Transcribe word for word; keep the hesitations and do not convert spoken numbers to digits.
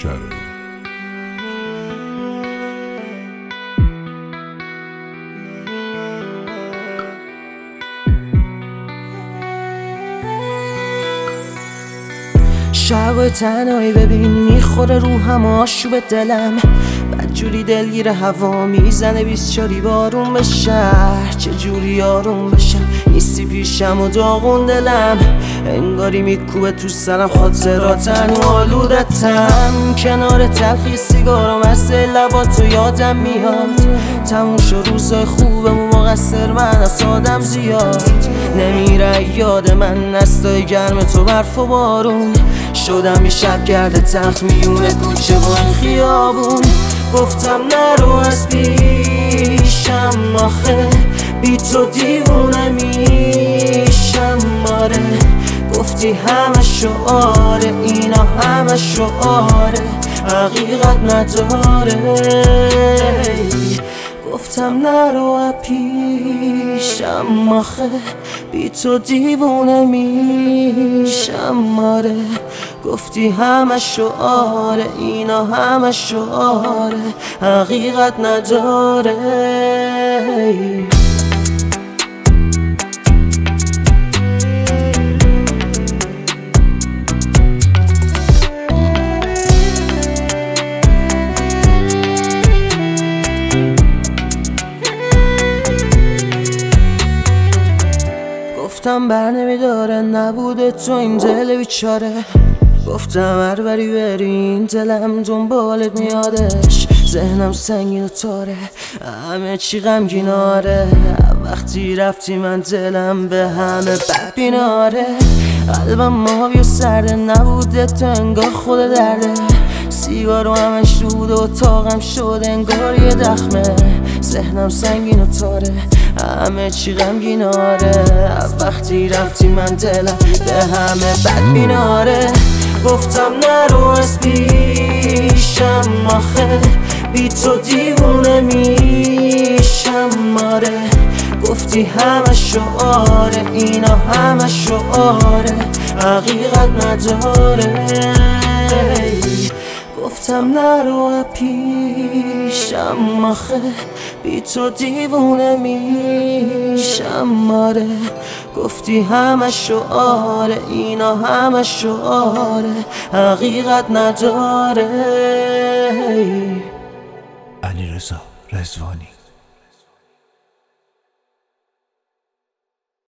شره. شب تنهایی ببین میخوره روحم آشوب دلم، بدجوری دلگیر هوا میزنه بیسچاری بارون به شهر، چجوری آروم بشم نیستی پیشم و داغون دلم، انگاری میکوبه تو سرم خاطراتن و آلودتم، کنار تلخی سیگارم از لباتو یادم میاد، تموم شد روزای خوبم و مقصر من از آدم زیاد، نمیره یاد من نستای گرم تو برف و بارون، شدم یه شب گرد تخت میونه کوچه و این خیابون، گفتم نرو از پیشم آخه بی تو دیوونه میشم، آره گفتی همه شعاره اینا همه شعاره حقیقت نداره، گفتم نرو پیشم آخه بی تو دیوونه میشم، آره گفتی همه شعاره اینا همه شعاره حقیقت نداره. گفتم بر نمیداره نبوده تو این دل بیچاره، گفتم هر بری بری این دلم دنبالت میادش، ذهنم سنگین و تاره همه چی غمگیناره، وقتی رفتی من دلم به همه بد بیناره، قلبم ماهی و سرده نبوده تو انگار خود درده، سیگارو همش رود و اتاقم شد انگار یه دخمه، ذهنم سنگین و تاره همه چی غمگیناره، وقتی رفتی من دلم به همه بد بیناره، گفتم نرو از پیشم آخه بی تو دیوونه میشم، آره گفتی همه شعاره اینا همه شعاره حقیقت نداره، گفتم نرو پیشم آخه بی تو دیوونه میشم، آره گفتی همه شعاره اینا همه شعاره حقیقت نداره. علیرضا رضوانی.